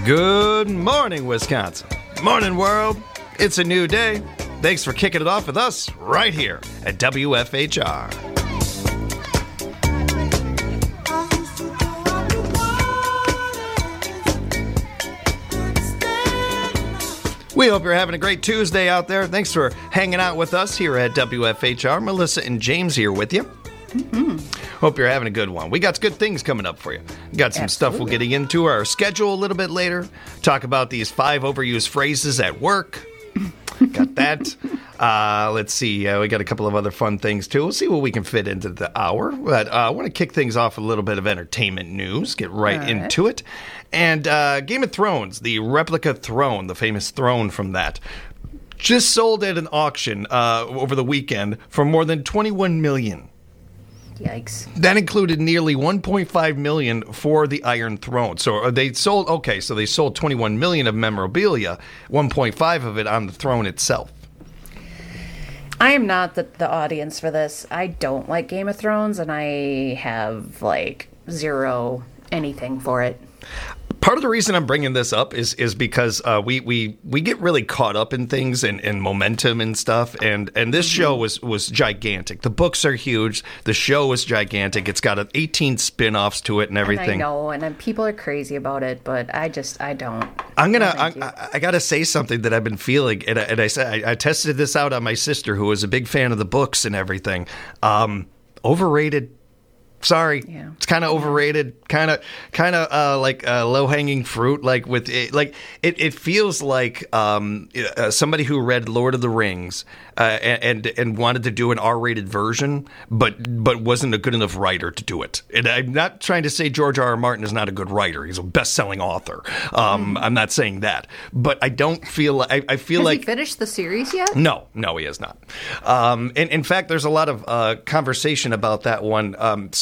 Good morning, Wisconsin. Morning, world. It's a new day. Thanks for kicking it off with us right here at WFHR. We hope you're having a great Tuesday out there. Thanks for hanging out with us here at WFHR. Melissa and James here with you. Hope you're having a good one. We got good things coming up for you. We got some stuff we'll get into our schedule a little bit later. Talk about these 5 overused phrases at work. Got that. Let's see. We got a couple of other fun things, too. We'll see what we can fit into the hour. But I want to kick things off with a little bit of entertainment news. Get right into it. And Game of Thrones, the replica throne, the famous throne from that, just sold at an auction over the weekend for more than $21 million. Yikes. That included nearly $1.5 million for the Iron Throne. So they sold 21 million of memorabilia, 1.5 of it on the throne itself. I am not the audience for this. I don't like Game of Thrones, and I have, zero anything for it. Part of the reason I'm bringing this up is because we get really caught up in things and momentum and stuff, and this show was gigantic. The books are huge. The show was gigantic. It's got 18 spin-offs to it and everything. And I know, and people are crazy about it, but I don't. I gotta say something that I've been feeling, and I tested this out on my sister, who was a big fan of the books and everything. Overrated. Sorry, yeah. It's kind of overrated, kind of like low-hanging fruit. Like with it, it feels like somebody who read Lord of the Rings and wanted to do an R-rated version, but wasn't a good enough writer to do it. And I'm not trying to say George R.R. Martin is not a good writer; he's a best-selling author. I'm not saying that, but I don't feel. I feel like he finished the series yet? No, he has not. And in fact, there's a lot of conversation about that one.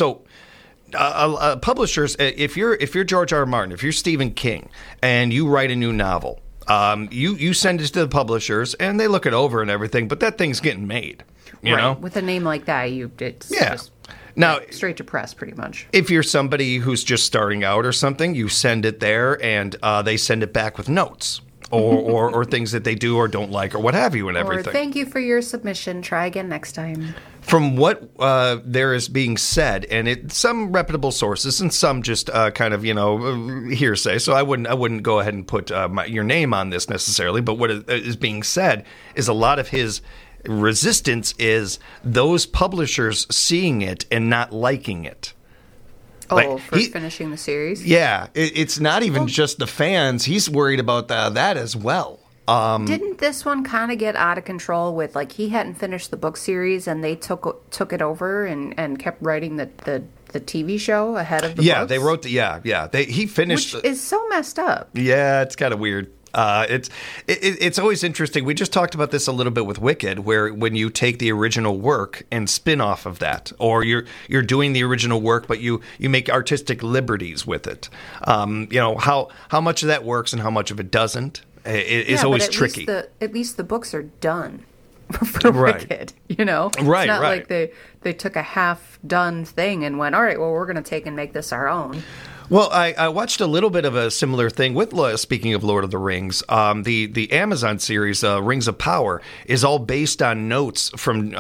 Publishers, if you're George R. R. Martin, if you're Stephen King, and you write a new novel, you send it to the publishers, and they look it over and everything, but that thing's getting made. You know, with a name like that, it's just now straight to press, pretty much. If you're somebody who's just starting out or something, you send it there, and they send it back with notes. Or things that they do or don't like or what have you and everything. Or thank you for your submission. Try again next time. From what there is being said, and some reputable sources and some just kind of hearsay. So I wouldn't go ahead and put your name on this necessarily. But what is being said is a lot of his resistance is those publishers seeing it and not liking it. Finishing the series? Yeah, it's not even just the fans. He's worried about that as well. Didn't this one kind of get out of control with, he hadn't finished the book series and they took it over and kept writing the TV show ahead of the books? They wrote he finished. Which is so messed up. Yeah, it's kind of weird. It's always interesting. We just talked about this a little bit with Wicked, where when you take the original work and spin off of that, or you're doing the original work, but you make artistic liberties with it. How much of that works and how much of it doesn't is always tricky. At least the books are done for Wicked. It's not like they took a half done thing and went, all right, well, we're going to take and make this our own. Well, I watched a little bit of a similar thing with, speaking of Lord of the Rings, the Amazon series, Rings of Power, is all based on notes from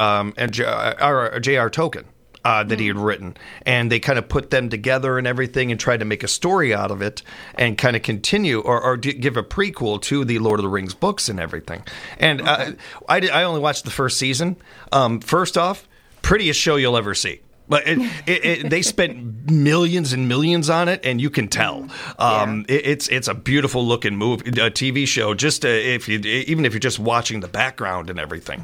J.R. Tolkien that he had written. And they kind of put them together and everything and tried to make a story out of it and kind of continue or give a prequel to the Lord of the Rings books and everything. And I only watched the first season. First off, prettiest show you'll ever see. But they spent millions and millions on it, and you can tell. It's a beautiful looking TV show. Just even if you're just watching the background and everything,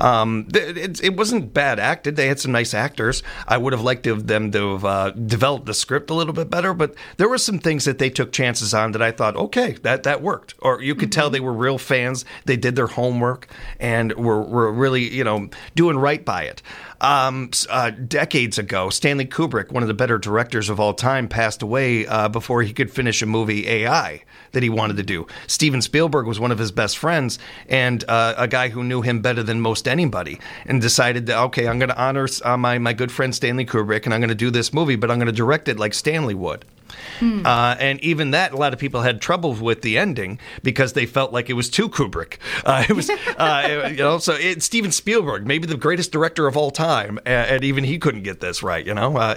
it wasn't bad acted. They had some nice actors. I would have liked them to have developed the script a little bit better, but there were some things that they took chances on that I thought, okay, that worked. Or you could tell they were real fans. They did their homework and were really doing right by it. Decades ago, Stanley Kubrick, one of the better directors of all time, passed away before he could finish a movie, AI, that he wanted to do. Steven Spielberg was one of his best friends and a guy who knew him better than most anybody, and decided that, okay, I'm going to honor my good friend Stanley Kubrick, and I'm going to do this movie, but I'm going to direct it like Stanley would. And even that, a lot of people had trouble with the ending because they felt like it was too Kubrick. It was, so it's Steven Spielberg, maybe the greatest director of all time, and even he couldn't get this right.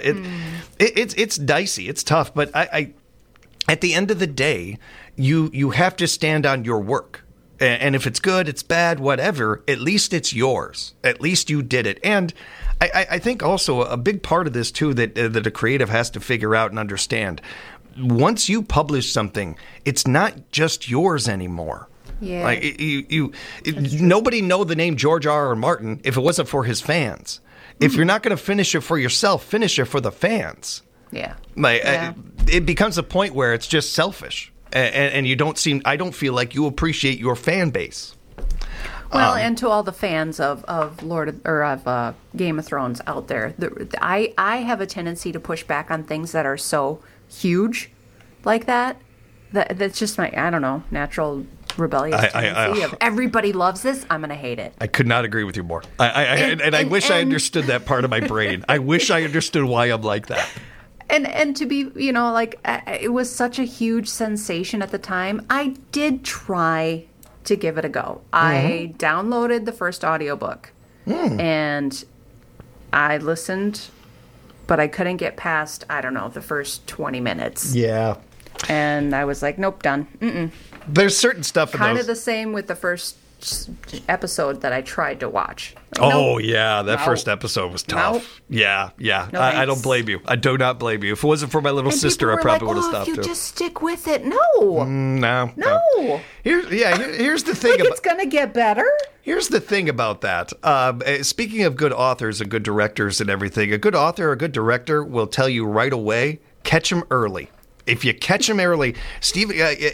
It's dicey, it's tough, but I at the end of the day, you have to stand on your work. And if it's good, it's bad, whatever, at least it's yours. At least you did it. And I think also a big part of this, too, that a creative has to figure out and understand. Once you publish something, it's not just yours anymore. Yeah. Like nobody know the name George R. R. Martin if it wasn't for his fans. If you're not going to finish it for yourself, finish it for the fans. Yeah. It becomes a point where it's just selfish. And you don't seem. I don't feel like you appreciate your fan base. Well, and to all the fans of Game of Thrones out there, I have a tendency to push back on things that are so huge, like that. That's just my natural rebellious tendency of everybody loves this. I'm going to hate it. I could not agree with you more. I wish I understood that part of my brain. I wish I understood why I'm like that. And to be, it was such a huge sensation at the time. I did try to give it a go. I downloaded the first audiobook and I listened, but I couldn't get past, the first 20 minutes. Yeah. And I was like, nope, done. Mm-mm. There's certain stuff in those. Kind of the same with the first episode that I tried to watch. That first episode was tough. Nope. Yeah. No, I don't blame you. I do not blame you. If it wasn't for my little sister, I probably would have stopped. If you just stick with it, no. No. Here's the thing. It's gonna get better. Here's the thing about that. Speaking of good authors and good directors and everything, a good author or a good director will tell you right away, catch them early. If you catch them early, Steve,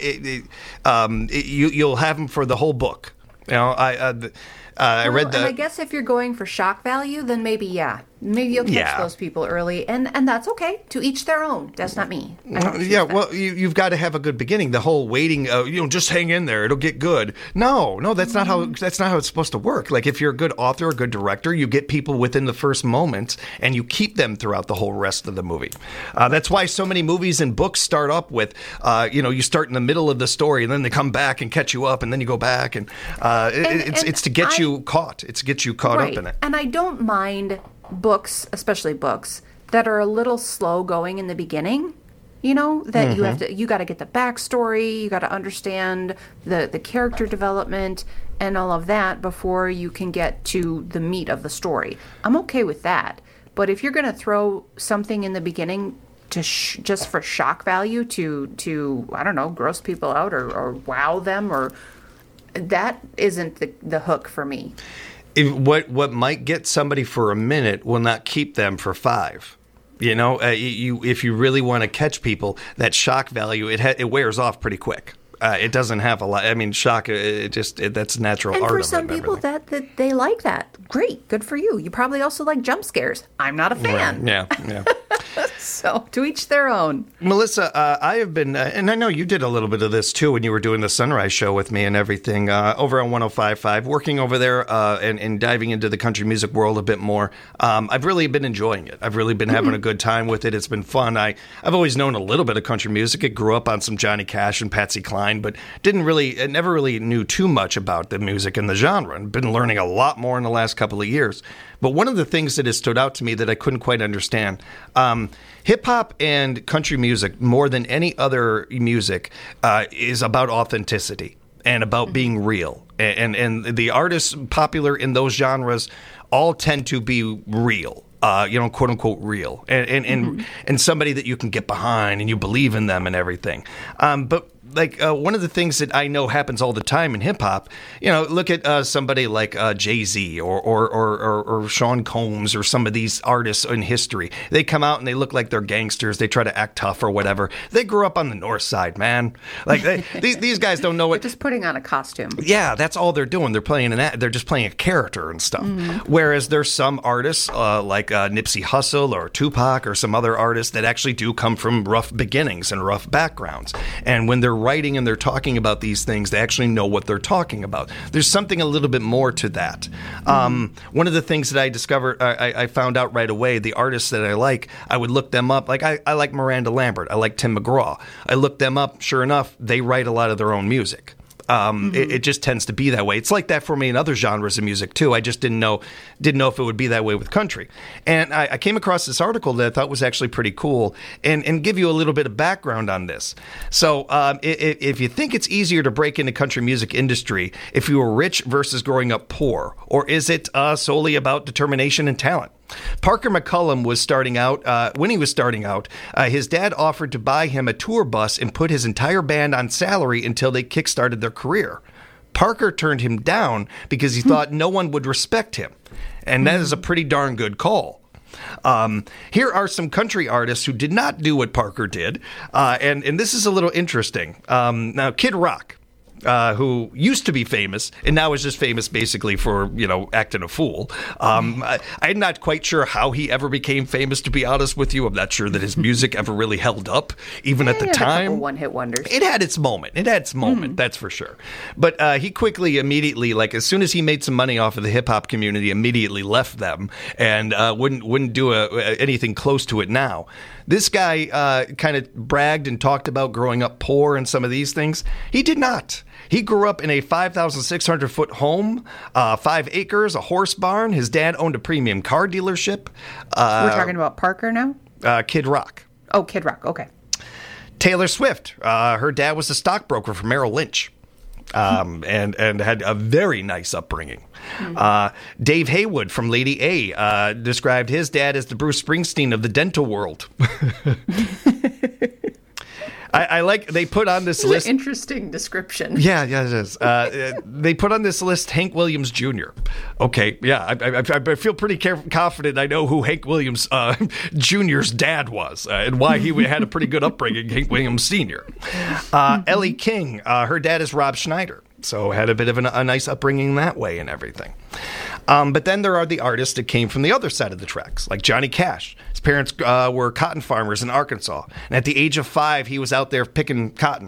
you'll have them for the whole book. I read that. And I guess if you're going for shock value, then maybe you'll catch those people early, and that's okay. To each their own. That's not me. You've got to have a good beginning. The whole waiting, just hang in there, it'll get good. No, that's not how it's supposed to work. Like if you're a good author, a good director, you get people within the first moment, and you keep them throughout the whole rest of the movie. That's why so many movies and books start up with, you start in the middle of the story, and then they come back and catch you up, and then you go back, and it's to get you caught. It's to get you caught up in it. And I don't mind books, especially books that are a little slow going in the beginning, that you got to get the backstory, you got to understand the character development and all of that before you can get to the meat of the story. I'm okay with that. But if you're going to throw something in the beginning to just for shock value to I don't know, gross people out or wow them, or that isn't the hook for me. What might get somebody for a minute will not keep them for 5. If you really want to catch people, that shock value it wears off pretty quick. It doesn't have a lot. I mean, shock. That's natural. And art for of some people, that they like that. Great, good for you. You probably also like jump scares. I'm not a fan. Right. Yeah. So to each their own. Melissa, I have been, and I know you did a little bit of this too when you were doing the Sunrise Show with me and everything over on 105.5, working over there and diving into the country music world a bit more. I've really been enjoying it. I've really been having a good time with it. It's been fun. I've always known a little bit of country music. I grew up on some Johnny Cash and Patsy Cline, but never really knew too much about the music and the genre, and been learning a lot more in the last couple of years. But one of the things that has stood out to me that I couldn't quite understand, hip-hop and country music, more than any other music, is about authenticity and about being real. And the artists popular in those genres all tend to be real. Quote unquote real, and somebody that you can get behind and you believe in them and everything. But one of the things that I know happens all the time in hip hop, look at somebody like Jay-Z or Sean Combs or some of these artists in history. They come out and they look like they're gangsters. They try to act tough or whatever. They grew up on the North Side, man. These guys don't know what. They're just putting on a costume. Yeah, that's all they're doing. They're playing they're just playing a character and stuff. Mm-hmm. Whereas there's some artists like Nipsey Hussle or Tupac or some other artists that actually do come from rough beginnings and rough backgrounds. And when they're writing and they're talking about these things, they actually know what they're talking about. There's something a little bit more to that. One of the things that I discovered, I found out right away, the artists that I like, I would look them up. Like I like Miranda Lambert. I like Tim McGraw. I looked them up. Sure enough, they write a lot of their own music. It just tends to be that way. It's like that for me in other genres of music too. I just didn't know if it would be that way with country. And I came across this article that I thought was actually pretty cool, and give you a little bit of background on this. So if you think it's easier to break into country music industry if you were rich versus growing up poor, or is it solely about determination and talent? Parker McCullum was starting out. When he was starting out, his dad offered to buy him a tour bus and put his entire band on salary until they kickstarted their career. Parker turned him down because he thought no one would respect him. And that is a pretty darn good call. Here are some country artists who did not do what Parker did. And this is a little interesting. Now, Kid Rock, who used to be famous and now is just famous basically for, acting a fool. I'm not quite sure how he ever became famous, to be honest with you. I'm not sure that his music ever really held up, even at the time. One-hit wonders. It had its moment. That's for sure. But he immediately, like as soon as he made some money off of the hip-hop community, immediately left them and wouldn't do anything close to it now. This guy kind of bragged and talked about growing up poor and some of these things. He did not. He grew up in a 5,600-foot home, 5 acres, a horse barn. His dad owned a premium car dealership. We're talking about Parker now? Kid Rock. Oh, Kid Rock. Okay. Taylor Swift. Her dad was a stockbroker for Merrill Lynch. And had a very nice upbringing. Dave Haywood from Lady A described his dad as the Bruce Springsteen of the dental world. I like they put on this list. An interesting description. Yeah, it is. They put on this list Hank Williams Jr. Okay, yeah, I feel pretty confident I know who Hank Williams Jr.'s dad was and why he had a pretty good upbringing, Hank Williams Sr. Ellie King, her dad is Rob Schneider, so had a bit of a nice upbringing that way and everything. But then there are the artists that came from the other side of the tracks, like Johnny Cash. His parents were cotton farmers in Arkansas, and at the age of 5, he was out there picking cotton.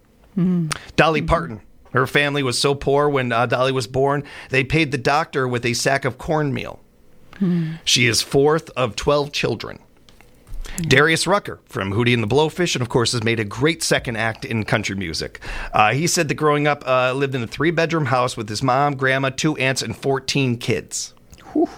Dolly Parton. Her family was so poor when Dolly was born, they paid the doctor with a sack of cornmeal. She is 4th of 12 children. Darius Rucker from Hootie and the Blowfish, and of course has made a great second act in country music. He said that growing up, lived in a 3-bedroom house with his mom, grandma, 2 aunts, and 14 kids. Whew.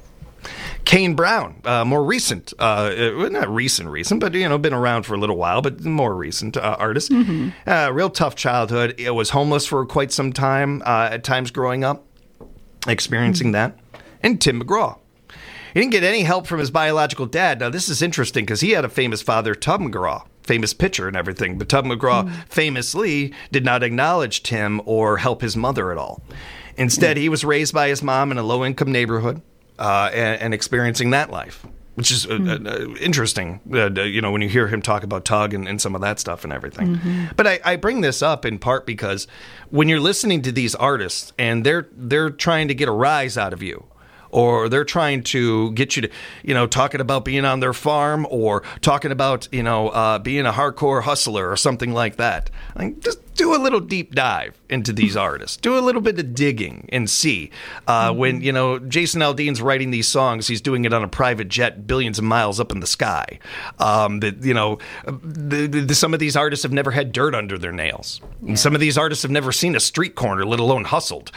Kane Brown, more recent, not recent, but been around for a little while, but more recent artist. Real tough childhood. It was homeless for quite some time, at times growing up, experiencing that. And Tim McGraw. He didn't get any help from his biological dad. Now, this is interesting because he had a famous father, Tub McGraw, famous pitcher and everything. But Tub McGraw famously did not acknowledge Tim or help his mother at all. Instead, he was raised by his mom in a low-income neighborhood and experiencing that life, which is interesting, when you hear him talk about Tug and some of that stuff and everything. But I bring this up in part because when you're listening to these artists and they're trying to get a rise out of you, or they're trying to get you to, talking about being on their farm or talking about, being a hardcore hustler or something like that. Like, just do a little deep dive into these artists. Do a little bit of digging and see. When, Jason Aldean's writing these songs, he's doing it on a private jet billions of miles up in the sky. Some of these artists have never had dirt under their nails. Yeah. And some of these artists have never seen a street corner, let alone hustled.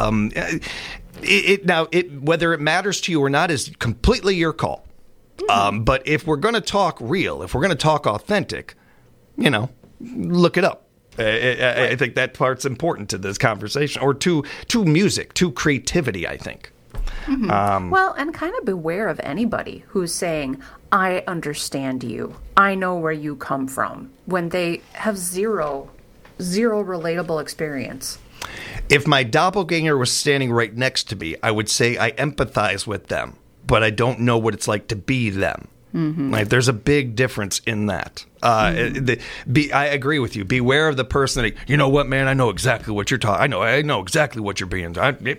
Whether it matters to you or not is completely your call. But if we're going to talk real, if we're going to talk authentic, look it up. I think that part's important to this conversation, or to music, to creativity, I think. Well, and kind of beware of anybody who's saying, I understand you, I know where you come from, when they have zero relatable experience. If my doppelganger was standing right next to me, I would say I empathize with them, but I don't know what it's like to be them. Like, there's a big difference in that. I agree with you. Beware of the person that, you know what, man, I know exactly what you're talking. I know exactly what you're being. Do you?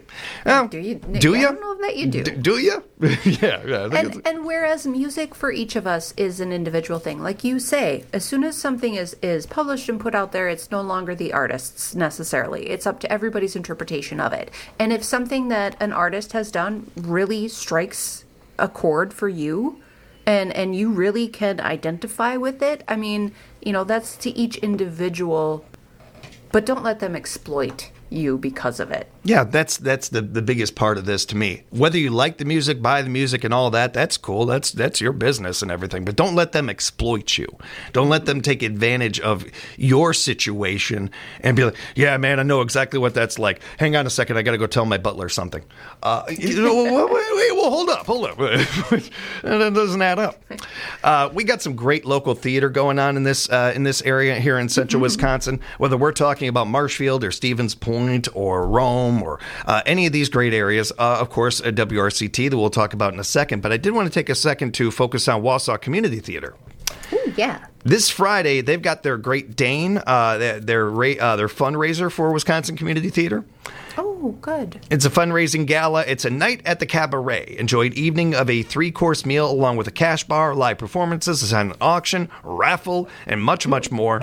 Do you? I don't know that you do. Do you? Yeah. And whereas music for each of us is an individual thing, like you say, as soon as something is published and put out there, it's no longer the artist's necessarily. It's up to everybody's interpretation of it. And if something that an artist has done really strikes a chord for you, and you really can identify with it, I mean, that's to each individual, but don't let them exploit you because of it. Yeah, that's the biggest part of this to me. Whether you like the music, buy the music and all that, that's cool. That's your business and everything. But don't let them exploit you. Don't let them take advantage of your situation and be like, yeah, man, I know exactly what that's like. Hang on a second, I got to go tell my butler something. Wait, hold up. That doesn't add up. We got some great local theater going on in this area here in central Wisconsin, whether we're talking about Marshfield or Stevens Point or Rome or any of these great areas. Of course, WRCT that we'll talk about in a second. But I did want to take a second to focus on Wausau Community Theater. Ooh, yeah. This Friday, they've got their Great Dane, their fundraiser for Wisconsin Community Theater. Oh, good. It's a fundraising gala. It's a night at the Cabaret. Enjoy an evening of a 3-course meal along with a cash bar, live performances, a silent auction, raffle, and much, much more.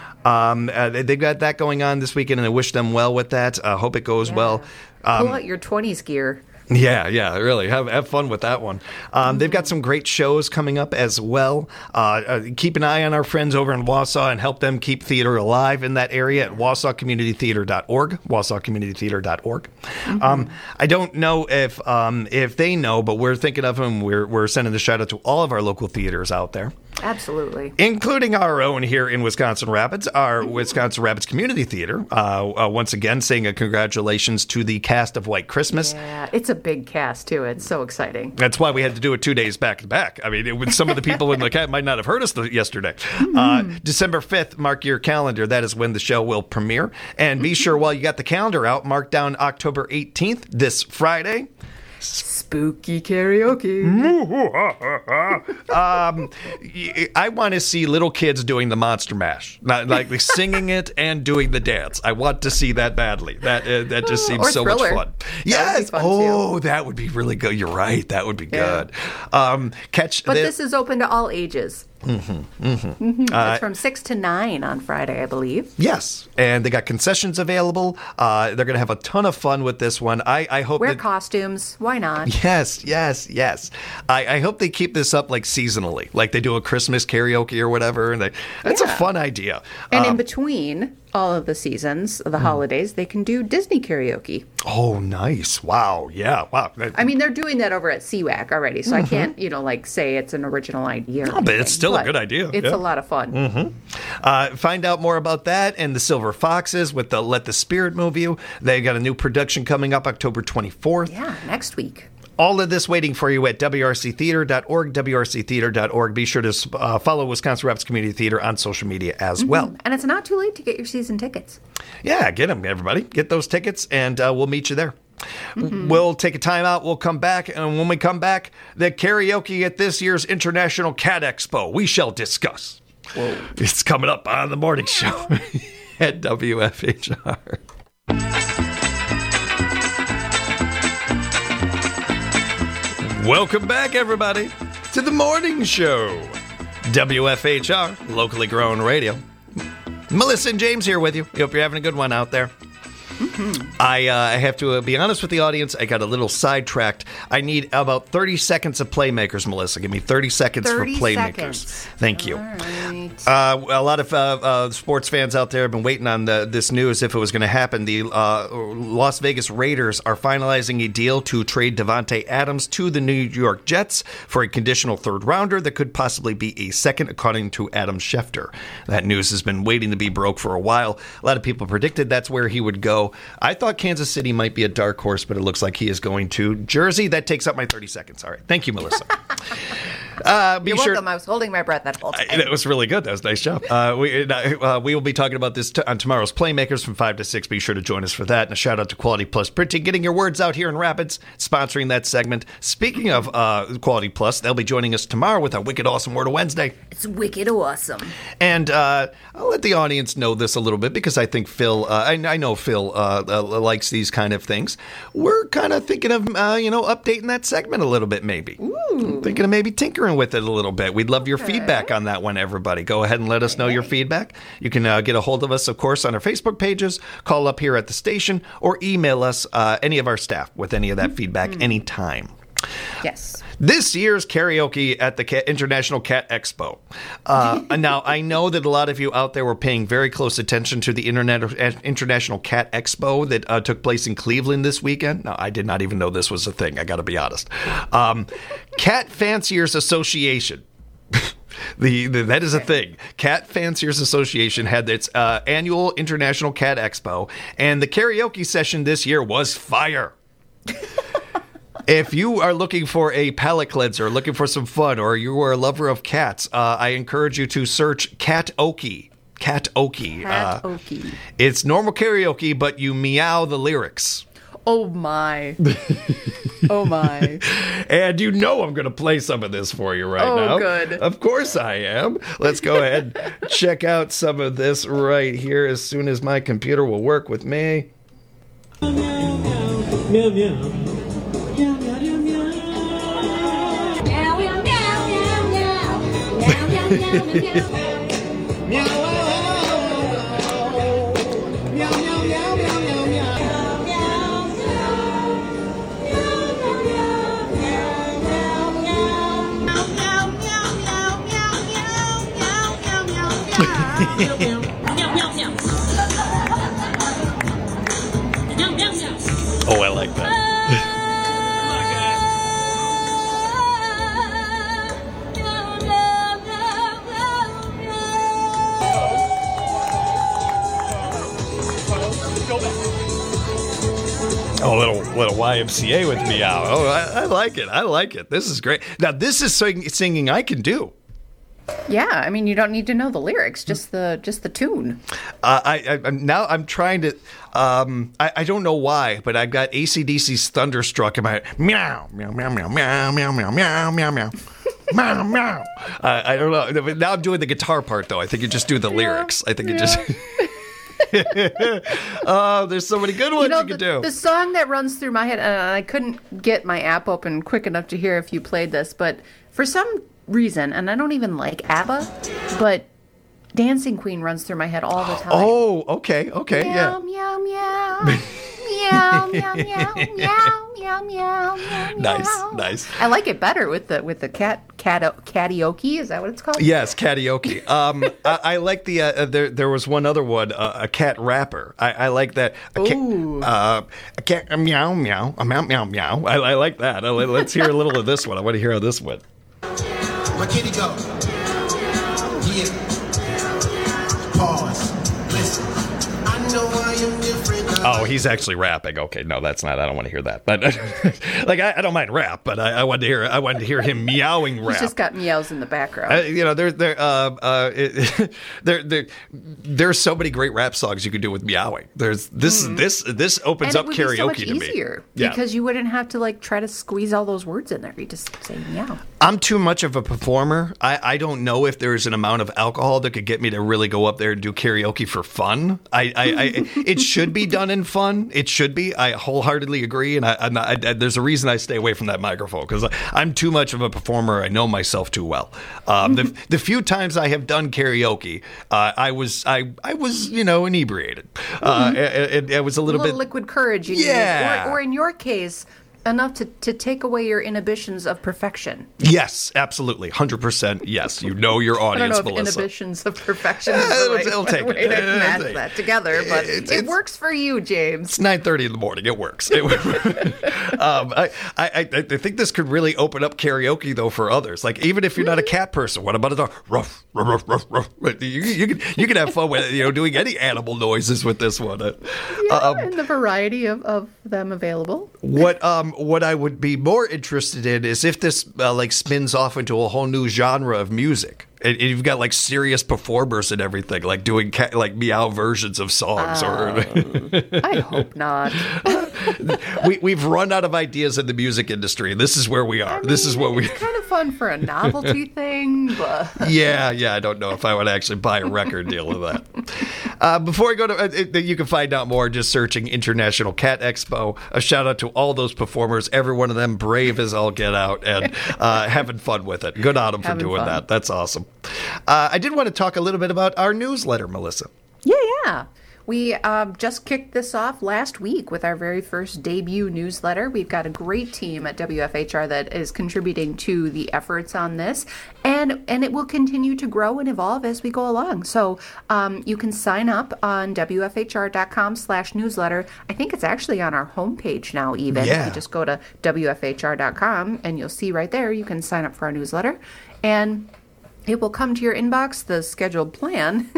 They've got that going on this weekend, and I wish them well with that. Hope it goes well. Pull out your 20s gear. Yeah, really. Have fun with that one. They've got some great shows coming up as well. Keep an eye on our friends over in Wausau and help them keep theater alive in that area at wausaucommunitytheater.org, wausaucommunitytheater.org. I don't know if they know, but we're thinking of them. We're sending the shout out to all of our local theaters out there. Absolutely. Including our own here in Wisconsin Rapids, our Wisconsin Rapids Community Theater. Once again, saying a congratulations to the cast of White Christmas. Yeah, it's a big cast, too. It's so exciting. That's why we had to do it 2 days back to back. I mean, some of the people in the cast might not have heard us yesterday. December 5th, mark your calendar. That is when the show will premiere. And be sure while you got the calendar out, mark down October 18th, this Friday. Spooky karaoke. I want to see little kids doing the Monster Mash, like singing it and doing the dance. I want to see that badly. That just seems so much fun. Yes. That would be really good. You're right. That would be good. This is open to all ages. It's from 6 to 9 on Friday, I believe. Yes, and they got concessions available. They're going to have a ton of fun with this one. I hope wear costumes. Why not? Yes. I hope they keep this up like seasonally, like they do a Christmas karaoke or whatever. And that's a fun idea. And in between all of the seasons, the holidays, they can do Disney karaoke. Oh, nice. Wow. Yeah. Wow. I mean, they're doing that over at CWAC already, so I can't, say it's an original idea. No, but it's still a good idea. It's a lot of fun. Find out more about that and the Silver Foxes with the Let the Spirit Move You. They got a new production coming up October 24th. Yeah, next week. All of this waiting for you at WRCtheater.org, WRCtheater.org. Be sure to follow Wisconsin Rapids Community Theater on social media as well. And it's not too late to get your season tickets. Yeah, get them, everybody. Get those tickets, and we'll meet you there. We'll take a time out. We'll come back. And when we come back, the karaoke at this year's International Cat Expo. We shall discuss. Whoa. It's coming up on the morning show at WFHR. Welcome back, everybody, to the morning show. WFHR, locally grown radio. Melissa and James here with you. Hope you're having a good one out there. I have to be honest with the audience. I got a little sidetracked. I need about 30 seconds of Playmakers, Melissa. Give me 30 seconds for Playmakers. Thank you. Right. A lot of sports fans out there have been waiting on this news if it was going to happen. The Las Vegas Raiders are finalizing a deal to trade Davante Adams to the New York Jets for a conditional third rounder that could possibly be a second, according to Adam Schefter. That news has been waiting to be broke for a while. A lot of people predicted that's where he would go. I thought Kansas City might be a dark horse, but it looks like he is going to Jersey. That takes up my 30 seconds. All right. Thank you, Melissa. Be You're sure. welcome. I was holding my breath that whole time. That was really good. That was a nice job. We will be talking about this on tomorrow's Playmakers from 5 to 6. Be sure to join us for that. And a shout out to Quality Plus Printing, getting your words out here in Rapids, sponsoring that segment. Speaking of Quality Plus, they'll be joining us tomorrow with our Wicked Awesome Word of Wednesday. It's wicked awesome. And I'll let the audience know this a little bit because I think Phil, I know Phil likes these kind of things. We're kind of thinking of, updating that segment a little bit, maybe. Ooh. Thinking of maybe tinkering with it a little bit. We'd love your feedback on that one, everybody. Go ahead and let us know your feedback. You can get a hold of us, of course, on our Facebook pages, call up here at the station, or email us, any of our staff, with any of that feedback anytime. Yes. This year's karaoke at the International Cat Expo. Now, I know that a lot of you out there were paying very close attention to the International Cat Expo that took place in Cleveland this weekend. Now, I did not even know this was a thing. I got to be honest. Cat Fanciers Association. That is a thing. Cat Fanciers Association had its annual International Cat Expo, and the karaoke session this year was fire. If you are looking for a palate cleanser, looking for some fun, or you are a lover of cats, I encourage you to search Cat-okie. Cat-okie. Cat-okie. It's normal karaoke, but you meow the lyrics. Oh, my. Oh, my. And you know I'm going to play some of this for you now. Oh, good. Of course I am. Let's go ahead and check out some of this right here as soon as my computer will work with me. Meow, meow. Oh, I like that. Oh, little YMCA with meow. Oh, I like it. I like it. This is great. Now, this is singing I can do. Yeah, I mean, you don't need to know the lyrics, just the tune. I'm trying to. I don't know why, but I've got AC/DC's Thunderstruck in my head. Meow, meow, meow, meow, meow, meow, meow, meow, meow, meow. Meow, meow. I don't know. Now I'm doing the guitar part, though. I think you just do the lyrics. I think you just. Oh, there's so many good ones you could do. The song that runs through my head, and I couldn't get my app open quick enough to hear if you played this, but for some reason, and I don't even like ABBA, but Dancing Queen runs through my head all the time. Oh, okay, meow, yeah. Meow, meow, meow, meow, meow, meow, meow, meow, meow. Nice. I like it better with the karaoke. Is that what it's called? Yes, karaoke. I like the there was one other one, a cat rapper. I like that. A cat meow meow, a meow meow meow. I like that. Let's hear a little of this one. I want to hear how this one. Where kitty go? Yeah. Pause. Listen. I know I am different. Oh, he's actually rapping. Okay, no, that's not. I don't want to hear that. But like, I don't mind rap, but I wanted to hear him meowing rap. He's just got meows in the background. There's so many great rap songs you could do with meowing. There's this opens up karaoke so much to me. easier Yeah. because you wouldn't have to like try to squeeze all those words in there. You just say meow. I'm too much of a performer. I don't know if there's an amount of alcohol that could get me to really go up there and do karaoke for fun. It should be done in fun. It should be. I wholeheartedly agree. And there's a reason I stay away from that microphone because I'm too much of a performer. I know myself too well. The few times I have done karaoke, I was inebriated. It was a little bit liquid courage. Yeah. Or in your case, enough to take away your inhibitions of perfection. Yes, absolutely. 100% yes. You know your audience, I don't know if Melissa. inhibitions of perfection is the right way to match that together, but it works for you, James. It's 9:30 in the morning. It works. I think this could really open up karaoke, though, for others. Like, even if you're not a cat person, what about a dog? Ruff, ruff, ruff, ruff. You can have fun with doing any animal noises with this one. And the variety of them available. What What I would be more interested in is if this like spins off into a whole new genre of music. And you've got like serious performers and everything, like doing like meow versions of songs. I hope not. We've run out of ideas in the music industry. This is where we are. This is what we. It's kind of fun for a novelty thing, but Yeah. I don't know if I would actually buy a record deal with that. Before we go to, you can find out more just searching International Cat Expo. A shout out to all those performers, every one of them brave as all get out and having fun with it. Good on them for doing that. That's awesome. I did want to talk a little bit about our newsletter, Melissa. Yeah. We just kicked this off last week with our very first debut newsletter. We've got a great team at WFHR that is contributing to the efforts on this, and it will continue to grow and evolve as we go along. So you can sign up on WFHR.com/newsletter. I think it's actually on our homepage now even. Yeah. You just go to WFHR.com and you'll see right there you can sign up for our newsletter. And it will come to your inbox. The scheduled plan,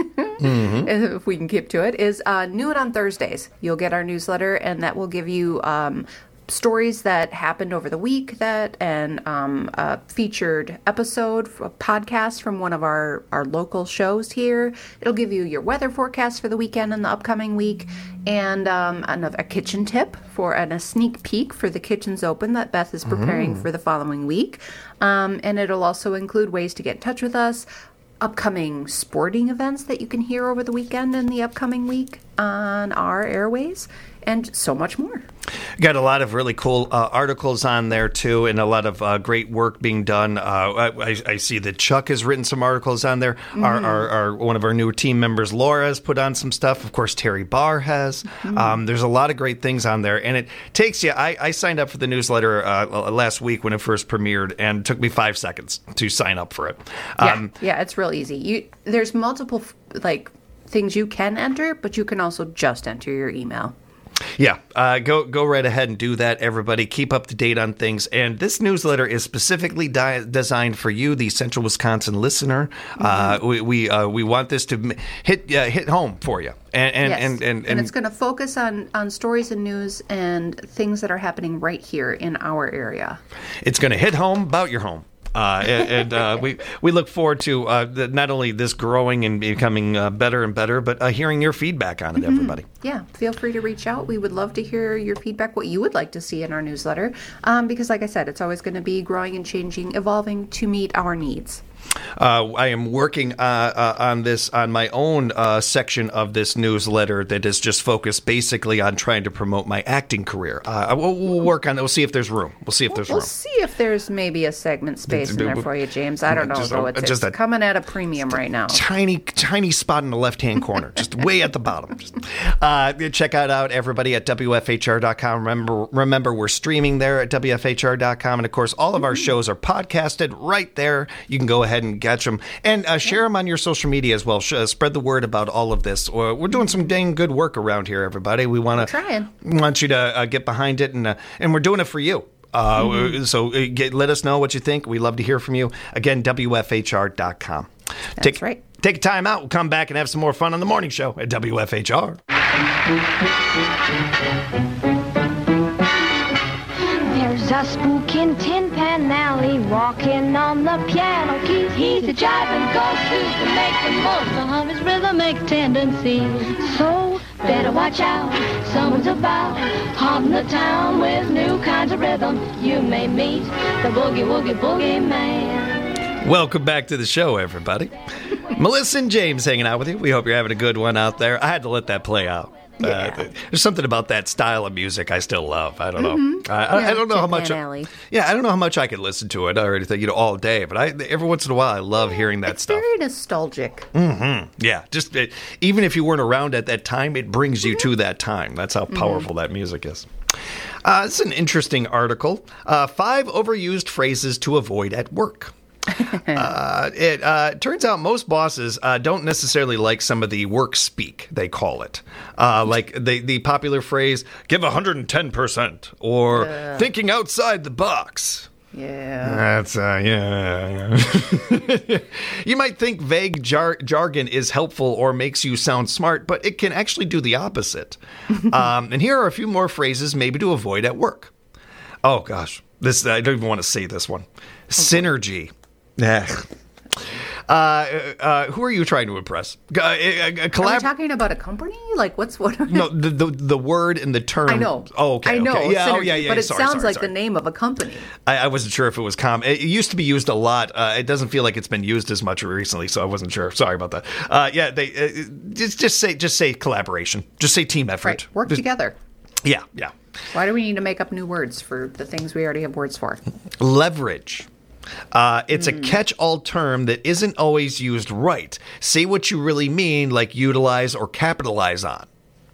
if we can keep to it, is noon on Thursdays. You'll get our newsletter, and that will give you stories that happened over the week and a featured episode, a podcast from one of our local shows here. It'll give you your weather forecast for the weekend and the upcoming week, and a kitchen tip and a sneak peek for the Kitchens Open that Beth is preparing for the following week. And it'll also include ways to get in touch with us, upcoming sporting events that you can hear over the weekend and the upcoming week on our airways, and so much more. Got a lot of really cool articles on there, too, and a lot of great work being done. I see that Chuck has written some articles on there. Our one of our newer team members, Laura, has put on some stuff. Of course, Terry Barr has. There's a lot of great things on there, and it takes you. I signed up for the newsletter last week when it first premiered, and it took me 5 seconds to sign up for it. Yeah, it's real easy. There's multiple things you can enter, but you can also just enter your email. Yeah, go right ahead and do that, everybody. Keep up to date on things. And this newsletter is specifically designed for you, the Central Wisconsin listener. We want this to hit home for you. And it's going to focus on stories and news and things that are happening right here in our area. It's going to hit home about your home. We look forward to not only this growing and becoming better and better, but hearing your feedback on it, everybody. Yeah, feel free to reach out. We would love to hear your feedback, what you would like to see in our newsletter, because like I said, it's always going to be growing and changing, evolving to meet our needs. I am working on this on my own section of this newsletter that is just focused basically on trying to promote my acting career. We'll work on it. We'll see if there's room. We'll see if there's maybe a segment space in there for you, James. I don't know, though. It's coming at a premium right now. Tiny spot in the left-hand corner, just way at the bottom. Check it out, everybody, at WFHR.com. Remember, we're streaming there at WFHR.com. And, of course, all of our shows are podcasted right there. You can go ahead and catch them and share them on your social media as well. Spread the word about all of this. We're doing some dang good work around here, everybody. We want you to get behind it, and we're doing it for you. So let us know what you think. We love to hear from you. Again, WFHR.com. That's right. Take a time out. We'll come back and have some more fun on the morning show at WFHR. There's a spook in Tin Pan Alley walking on the piano keys. He's a jiving go-to to make the most of his rhythmic tendencies. So better watch out, someone's about haunting the town with new kinds of rhythm. You may meet the boogie woogie boogie man. Welcome back to the show, everybody. Melissa and James hanging out with you. We hope you're having a good one out there. I had to let that play out. There's something about that style of music I still love. I don't know. I don't know how much. I don't know how much I could listen to it or anything, all day. But every once in a while, I love hearing that stuff. It's very nostalgic. Yeah, just even if you weren't around at that time, it brings you to that time. That's how powerful that music is. It's an interesting article. 5 overused phrases to avoid at work. It turns out most bosses don't necessarily like some of the work speak, they call it. Like the popular phrase, give 110%, or thinking outside the box. Yeah. That's, yeah. You might think vague jargon is helpful or makes you sound smart, but it can actually do the opposite. And here are a few more phrases maybe to avoid at work. Oh, gosh. I don't even want to say this one. Synergy. Who are you trying to impress? Are we talking about a company? Like, what? No, the word and the term. I know. Oh, okay. I know. Okay. Yeah. Synergy, Yeah. But it sounds like sorry. the name of a company. I wasn't sure if it was common. It used to be used a lot. It doesn't feel like it's been used as much recently, so I wasn't sure. Sorry about that. They just say collaboration. Just say team effort. Right. Work together. Yeah. Why do we need to make up new words for the things we already have words for? Leverage. It's a catch-all term that isn't always used right. Say what you really mean, like utilize or capitalize on.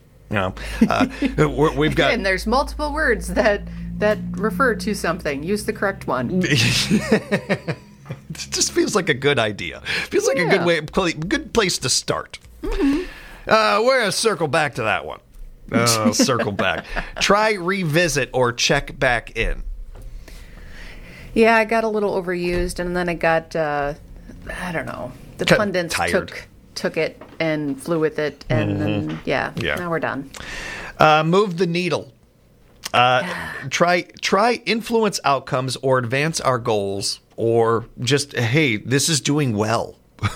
We've got. And there's multiple words that refer to something. Use the correct one. It just feels like a good idea. Feels like a good place to start. Mm-hmm. We're gonna circle back to that one. Circle back. Try, revisit, or check back in. Yeah, I got a little overused, and then it got, I don't know. The pundits took it and flew with it, and then, now we're done. Move the needle. Try influence outcomes or advance our goals, or just, hey, this is doing well.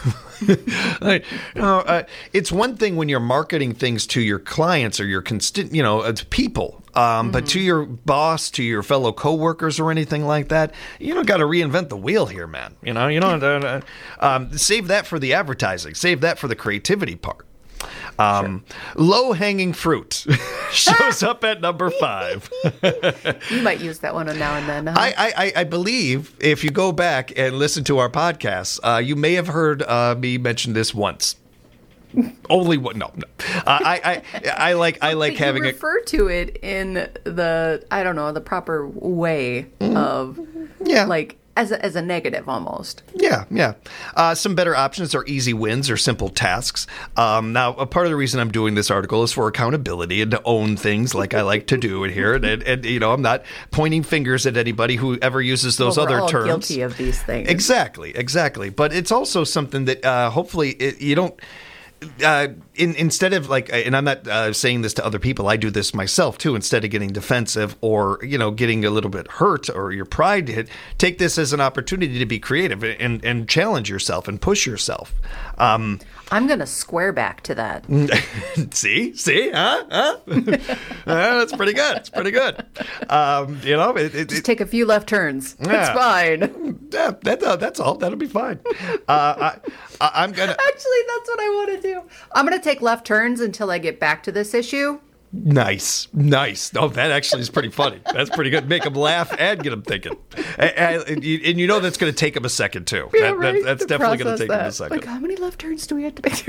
It's one thing when you're marketing things to your clients or your to people, but to your boss, to your fellow coworkers, or anything like that, you don't got to reinvent the wheel here, man. You don't save that for the advertising, save that for the creativity part. Low-hanging fruit shows up at number 5. You might use that one now and then. Huh? I believe if you go back and listen to our podcasts, you may have heard me mention this once. Only one. No. I like having you refer to it in the proper way of like as a negative almost. Yeah. Some better options are easy wins or simple tasks. Now, a part of the reason I'm doing this article is for accountability and to own things like I like to do it here. And I'm not pointing fingers at anybody who ever uses those other we're all terms. Guilty of these things. Exactly. But it's also something that hopefully you don't. Instead of and I'm not saying this to other people, I do this myself too. Instead of getting defensive or getting a little bit hurt or your pride hit, take this as an opportunity to be creative and challenge yourself and push yourself. I'm gonna square back to that. See, huh? That's pretty good. It's pretty good. Just take a few left turns. It's fine. Yeah, that's all. That'll be fine. I'm gonna. Actually, that's what I want to do. I'm gonna take left turns until I get back to this issue. Nice. Oh, that actually is pretty funny. That's pretty good. Make them laugh and get them thinking. And that's going to take them a second, too. Yeah, right. That's definitely going to take them a second. Like, how many left turns do we have to make?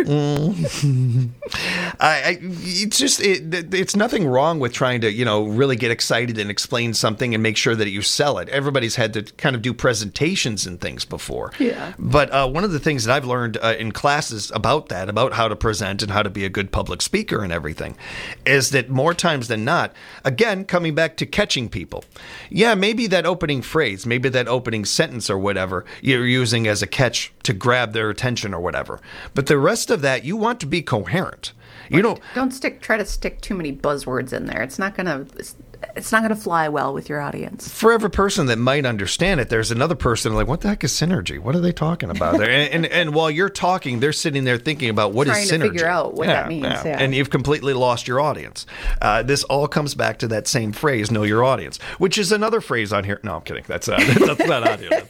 It's nothing wrong with trying to, really get excited and explain something and make sure that you sell it. Everybody's had to kind of do presentations and things before. Yeah. But one of the things that I've learned in classes about how to present and how to be a good public speaker and everything, is that more times than not, again, coming back to catching people. Yeah, maybe that opening phrase, maybe that opening sentence or whatever you're using as a catch to grab their attention or whatever. But the rest of that, you want to be coherent. Don't try to stick too many buzzwords in there. It's not gonna fly well with your audience. For every person that might understand it, there's another person like, what the heck is synergy? What are they talking about there? and while you're talking, they're sitting there thinking about what is synergy. Trying to figure out what that means. Yeah. And you've completely lost your audience. This all comes back to that same phrase, know your audience, which is another phrase on here. No, I'm kidding. That's not on here.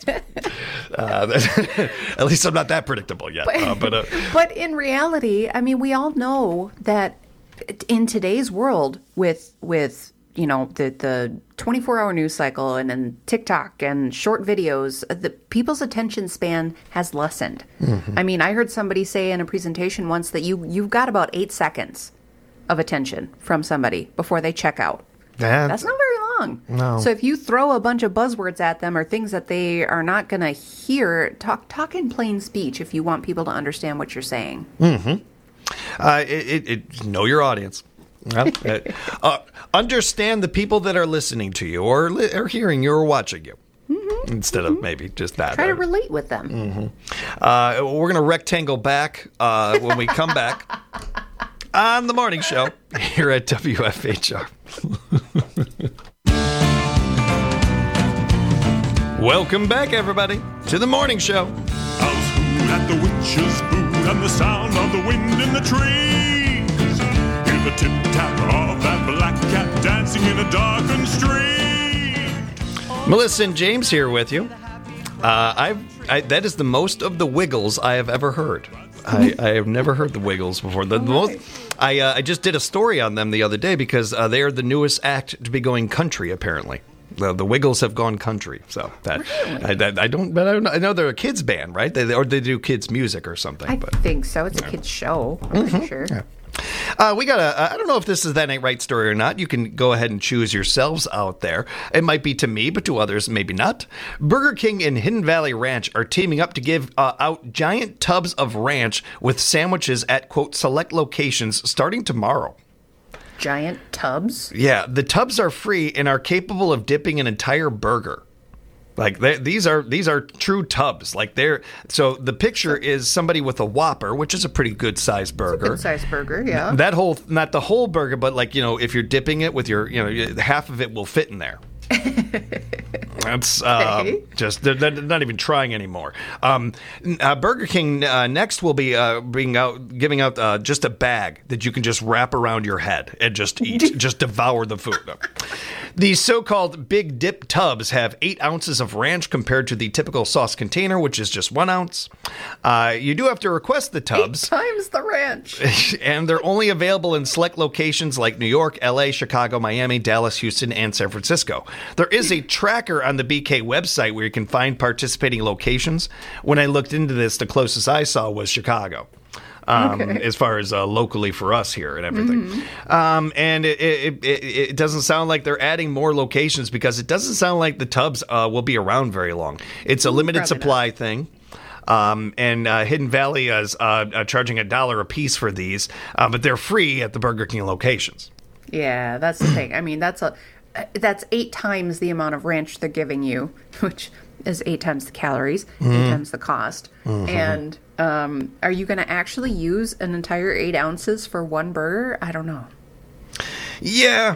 At least I'm not that predictable yet. But in reality, I mean, we all know that in today's world with the 24-hour news cycle and then TikTok and short videos, the people's attention span has lessened. Mm-hmm. I mean, I heard somebody say in a presentation once that you've got about 8 seconds of attention from somebody before they check out. That's not very long. No. So if you throw a bunch of buzzwords at them or things that they are not going to hear, talk in plain speech if you want people to understand what you're saying. Mm-hmm. Know your audience. Well, understand the people that are listening to you or hearing you or watching you. Mm-hmm. Instead of maybe just that. Try to relate with them. Mm-hmm. We're going to rectangle back when we come back on the morning show here at WFHR. Welcome back, everybody, to the morning show. How's food at the witch's boot and the sound of the wind in the trees? Hear the tip-tap of that black cat dancing in a darkened street. Melissa and James here with you. That is the most of the Wiggles I have ever heard. I have never heard the Wiggles before. I just did a story on them the other day because they are the newest act to be going country, apparently. The Wiggles have gone country, so that really? I know they're a kids band, right? They do kids music or something. I think so. It's a kids show. I'm pretty sure. Yeah. We got I don't know if this is That Ain't Right story or not. You can go ahead and choose yourselves out there. It might be to me, but to others, maybe not. Burger King and Hidden Valley Ranch are teaming up to give out giant tubs of ranch with sandwiches at, quote, select locations starting tomorrow. Giant tubs? Yeah, the tubs are free and are capable of dipping an entire burger. Like these are true tubs. Like so the picture is somebody with a Whopper, which is a pretty good sized burger. Good sized burger, yeah. Not the whole burger, but like, if you're dipping it with your, half of it will fit in there. That's just they're not even trying anymore. Burger King next will be giving out just a bag that you can just wrap around your head and just eat, just devour the food. These so-called big dip tubs have 8 ounces of ranch compared to the typical sauce container, which is just 1 ounce. You do have to request the tubs. 8 times the ranch. And they're only available in select locations like New York, LA, Chicago, Miami, Dallas, Houston, and San Francisco. There is a tracker on the BK website where you can find participating locations. When I looked into this, the closest I saw was Chicago. As far as locally for us here and everything. Mm-hmm. And it doesn't sound like they're adding more locations because it doesn't sound like the tubs will be around very long. It's a limited supply thing. And Hidden Valley is charging $1 a piece for these, but they're free at the Burger King locations. Yeah, that's the thing. I mean, that's 8 times the amount of ranch they're giving you, which is 8 times the calories, 8 times the cost. Mm-hmm. And are you going to actually use an entire 8 ounces for one burger? I don't know. Yeah.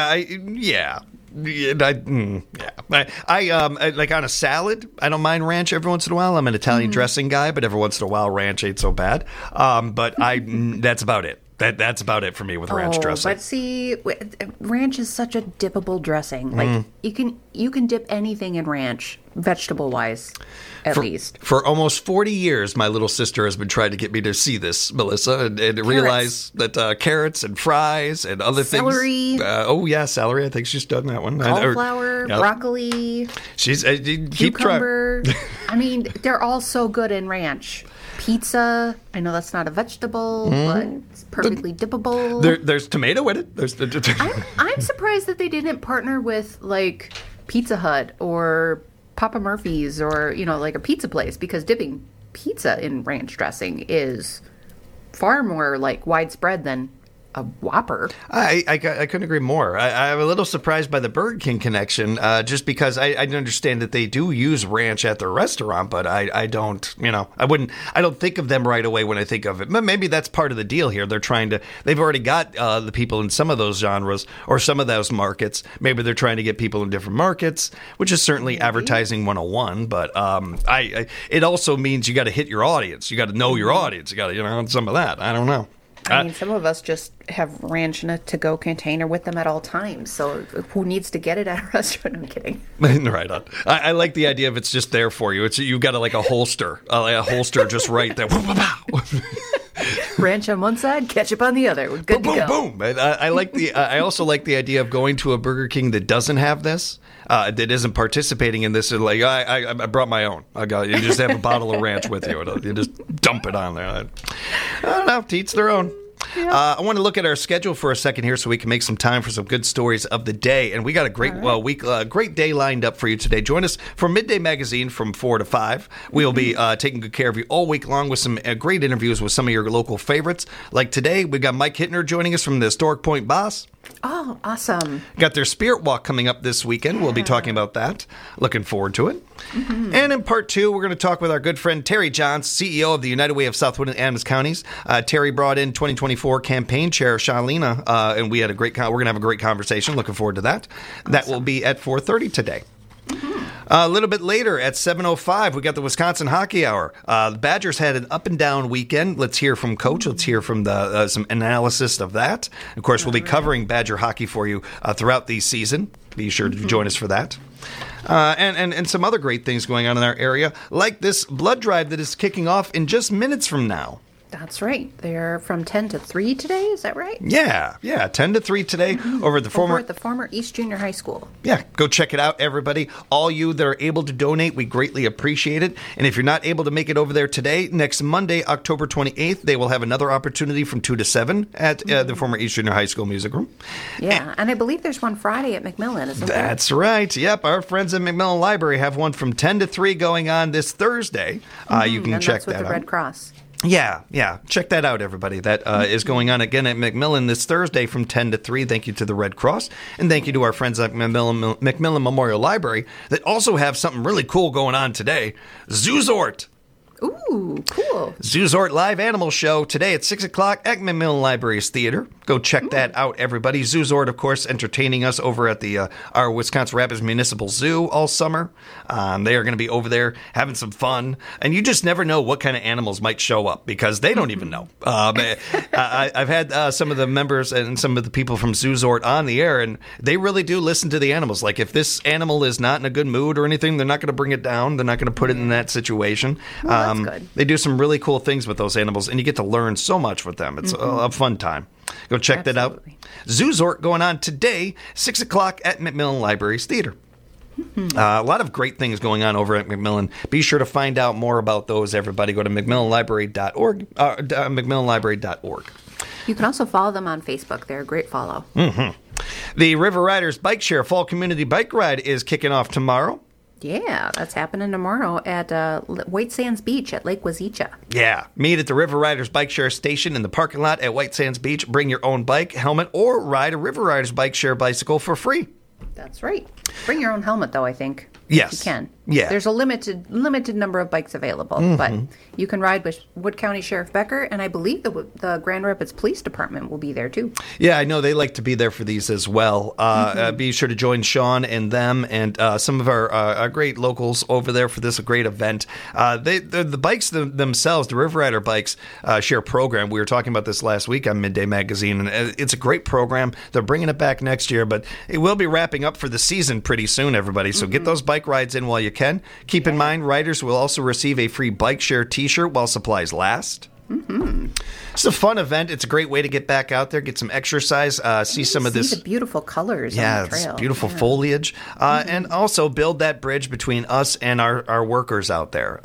I like on a salad, I don't mind ranch every once in a while. I'm an Italian dressing guy, but every once in a while ranch ain't so bad. But that's about it. That's about it for me with ranch dressing. But see, ranch is such a dippable dressing. Like you can dip anything in ranch, vegetable wise, at least. For almost 40 years, my little sister has been trying to get me to see this, Melissa, and realize that carrots and fries and other celery. Things. Celery. I think she's done that one. Cauliflower, broccoli. She's cucumber. I mean, they're all so good in ranch. Pizza. I know that's not a vegetable, but it's perfectly dippable. There's tomato in it. I'm surprised that they didn't partner with like Pizza Hut or Papa Murphy's or like a pizza place, because dipping pizza in ranch dressing is far more like widespread than a Whopper. I couldn't agree more. I'm a little surprised by the Burger King connection, just because I understand that they do use ranch at their restaurant, but I don't, I don't think of them right away when I think of it. But maybe that's part of the deal here. They've already got the people in some of those genres or some of those markets. Maybe they're trying to get people in different markets, which is certainly advertising 101. But it also means you got to hit your audience. You got to know your audience. You got to, some of that. I don't know. I mean, some of us just have ranch in a to-go container with them at all times. So who needs to get it at a restaurant? I'm kidding. Right on. I like the idea of it's just there for you. You've got a holster, just right there. Ranch on one side, ketchup on the other. We're good to go. Boom, boom. I also like the idea of going to a Burger King that doesn't have this, that isn't participating in this. Like I brought my own. You just have a bottle of ranch with you. You just dump it on there. I don't know. To each their own. Yeah. I want to look at our schedule for a second here so we can make some time for some good stories of the day. And we got a great great day lined up for you today. Join us for Midday Magazine from 4 to 5. We'll be taking good care of you all week long with some great interviews with some of your local favorites. Like today, we've got Mike Hittner joining us from the Historic Point Boss. Oh, awesome. Got their Spirit Walk coming up this weekend. We'll be talking about that. Looking forward to it. Mm-hmm. And in part 2, we're going to talk with our good friend Terry Johns, CEO of the United Way of Southwood and Adams Counties. Terry brought in 2024 campaign chair Shalina, and we had we're going to have a great conversation. Looking forward to that. Awesome. That will be at 4:30 today. Mm-hmm. A little bit later at 7:05, we got the Wisconsin Hockey Hour. The Badgers had an up and down weekend. Let's hear from Coach. Let's hear from some analysis of that. Of course, we'll be covering Badger hockey for you throughout the season. Be sure to join us for that. And some other great things going on in our area, like this blood drive that is kicking off in just minutes from now. That's right. They're from 10 to 3 today. Is that right? Yeah, 10 to 3 today over at the Over at the former East Junior High School. Yeah, go check it out, everybody. All you that are able to donate, we greatly appreciate it. And if you're not able to make it over there today, next Monday, October 28th, they will have another opportunity from 2 to 7 at the former East Junior High School Music Room. Yeah, and I believe there's one Friday at McMillan, isn't there? That's right. Yep, our friends at McMillan Library have one from 10 to 3 going on this Thursday. You can and check that's with that the out. Red Cross. Yeah. Check that out, everybody. That is going on again at McMillan this Thursday from 10 to 3. Thank you to the Red Cross. And thank you to our friends at McMillan Memorial Library that also have something really cool going on today. Zoozort. Ooh, cool. Zoozort Live Animal Show today at 6 o'clock at McMillan Library's Theater. Go check that out, everybody. Zoozort, of course, entertaining us over at the our Wisconsin Rapids Municipal Zoo all summer. They are going to be over there having some fun. And you just never know what kind of animals might show up because they don't even know. I've had some of the members and some of the people from Zoozort on the air, and they really do listen to the animals. Like if this animal is not in a good mood or anything, they're not going to bring it down. They're not going to put it in that situation. Well, that's good. They do some really cool things with those animals, and you get to learn so much with them. It's a fun time. Go check that out. Zoozort going on today, 6 o'clock at McMillan Library's Theater. A lot of great things going on over at McMillan. Be sure to find out more about those, everybody. Go to McMillanLibrary.org, McMillanLibrary.org. You can also follow them on Facebook. They're a great follow. The River Riders Bike Share Fall Community Bike Ride is kicking off tomorrow. Yeah, that's happening tomorrow at White Sands Beach at Lake Wazeecha. Yeah. Meet at the River Riders Bike Share Station in the parking lot at White Sands Beach. Bring your own bike, helmet, or ride a River Riders Bike Share bicycle for free. That's right. Bring your own helmet, though, I think. Yes. You can. Yeah. There's a limited number of bikes available, but you can ride with Wood County Sheriff Becker, and I believe the Grand Rapids Police Department will be there, too. Yeah, I know they like to be there for these as well. Be sure to join Sean and them and some of our great locals over there for this great event. The bikes themselves, the River Rider Bikes Share program, we were talking about this last week on Midday Magazine, and it's a great program. They're bringing it back next year, but it will be wrapping up for the season pretty soon, everybody. So get those bike rides in while you can. Keep in mind, riders will also receive a free Bike Share t-shirt while supplies last. It's a fun event. It's a great way to get back out there, get some exercise, see some of this. See the beautiful colors on the trail. It's beautiful foliage, and also build that bridge between us and our workers out there,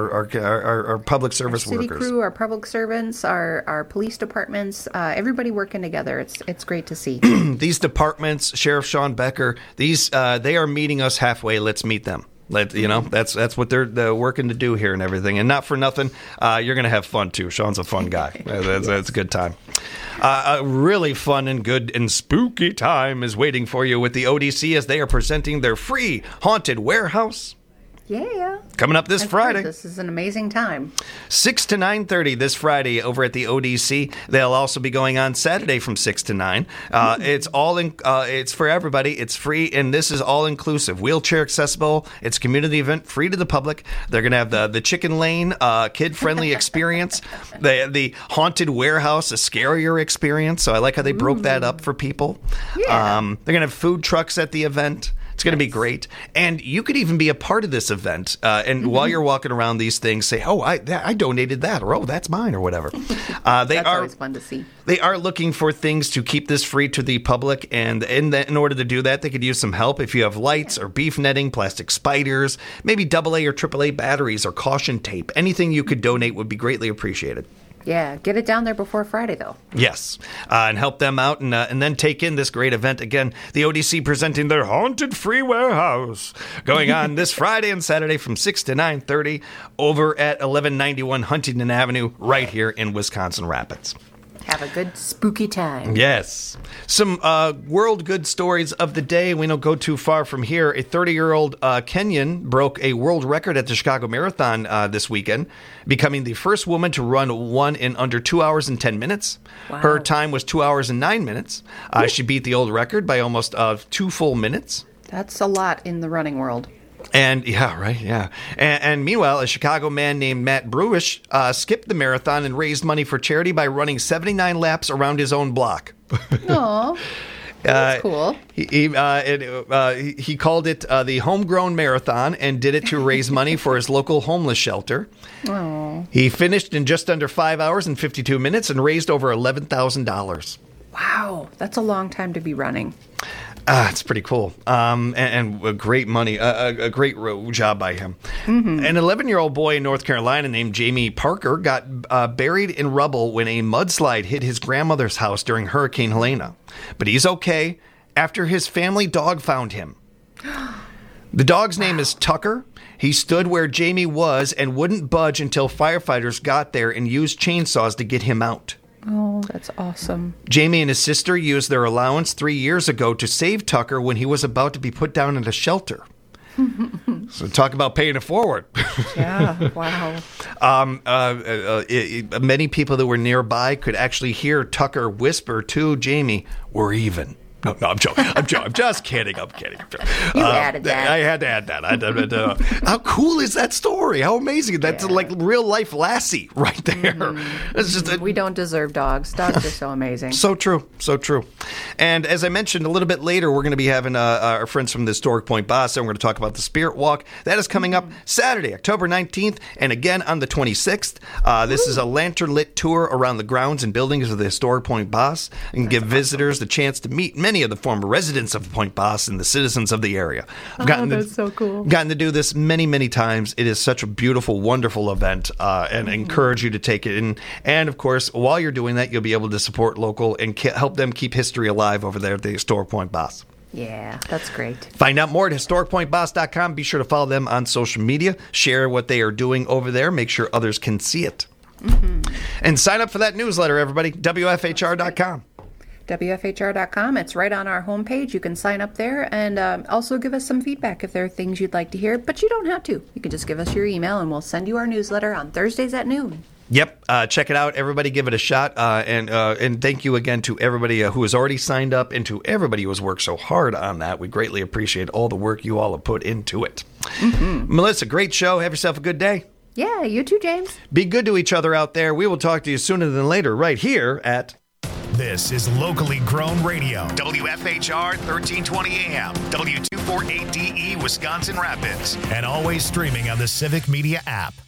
our public service City workers. crew, our public servants, our police departments, everybody working together. It's great to see. These departments, Sheriff Sean Becker, they are meeting us halfway. Let's meet them. That's what they're working to do here and everything. And not for nothing, you're going to have fun, too. Sean's a fun guy. That's a good time. A really fun and good and spooky time is waiting for you with the ODC as they are presenting their free Haunted Warehouse. Yeah. Coming up this Friday. This is an amazing time. 6 to 9:30 this Friday over at the ODC. They'll also be going on Saturday from 6 to 9. It's all it's for everybody. It's free, and this is all inclusive. Wheelchair accessible. It's a community event, free to the public. They're going to have the Chicken Lane, kid-friendly experience. The Haunted Warehouse, a scarier experience. So I like how they broke that up for people. Yeah. They're going to have food trucks at the event. It's going to be great. And you could even be a part of this event. And while you're walking around these things, say, oh, I donated that, or oh, that's mine, or whatever. That's always fun to see. They are looking for things to keep this free to the public. And in order to do that, they could use some help. If you have lights or beef netting, plastic spiders, maybe AA or AAA batteries or caution tape, anything you could donate would be greatly appreciated. Yeah, get it down there before Friday, though. Yes, and help them out and then take in this great event. Again, the ODC presenting their Haunted Free Warehouse going on this Friday and Saturday from 6 to 9:30 over at 1191 Huntington Avenue right here in Wisconsin Rapids. Have a good spooky time. Yes. Some world good stories of the day. We don't go too far from here. A 30-year-old Kenyan broke a world record at the Chicago Marathon this weekend, becoming the first woman to run one in under 2 hours and 10 minutes. Wow. Her time was 2 hours and 9 minutes. She beat the old record by almost 2 full minutes. That's a lot in the running world. And yeah, right, yeah. And meanwhile, a Chicago man named Matt Bruish skipped the marathon and raised money for charity by running 79 laps around his own block. Aw. That's cool. He called it the Homegrown Marathon and did it to raise money for his local homeless shelter. Oh. He finished in just under 5 hours and 52 minutes and raised over $11,000. Wow, that's a long time to be running. It's pretty cool. And great money, a great job by him. Mm-hmm. An 11-year-old boy in North Carolina named Jamie Parker got buried in rubble when a mudslide hit his grandmother's house during Hurricane Helena. But he's okay after his family dog found him. The dog's name is Tucker. He stood where Jamie was and wouldn't budge until firefighters got there and used chainsaws to get him out. Oh, that's awesome. Jamie and his sister used their allowance 3 years ago to save Tucker when he was about to be put down in a shelter. So talk about paying it forward. Yeah, wow. Many people that were nearby could actually hear Tucker whisper to Jamie, "We're even." No, I'm joking. I'm just kidding. I'm kidding. You added that. I had to add that. How cool is that story? How amazing. That's like real life Lassie right there. Mm-hmm. It's just we don't deserve dogs. Dogs are so amazing. So true. So true. And as I mentioned a little bit later, we're going to be having our friends from the Historic Point Boston. We're going to talk about the Spirit Walk. That is coming up Saturday, October 19th, and again on the 26th. This is a lantern-lit tour around the grounds and buildings of the Historic Point Boss and give visitors the chance to meet many of the former residents of Point Boss and the citizens of the area. That's so cool. Gotten to do this many, many times. It is such a beautiful, wonderful event, and I encourage you to take it in. And of course, while you're doing that, you'll be able to support local and help them keep history alive over there at the Historic Point Boss. Yeah, that's great. Find out more at historicpointboss.com. Be sure to follow them on social media. Share what they are doing over there. Make sure others can see it. Mm-hmm. And sign up for that newsletter, everybody. WFHR.com. WFHR.com. It's right on our homepage. You can sign up there and also give us some feedback if there are things you'd like to hear, but you don't have to. You can just give us your email and we'll send you our newsletter on Thursdays at noon. Yep. Check it out. Everybody give it a shot. And thank you again to everybody who has already signed up and to everybody who has worked so hard on that. We greatly appreciate all the work you all have put into it. Mm-hmm. Melissa, great show. Have yourself a good day. Yeah, you too, James. Be good to each other out there. We will talk to you sooner than later right here at... This is locally grown radio. WFHR 1320 AM, W248DE, Wisconsin Rapids. And always streaming on the Civic Media app.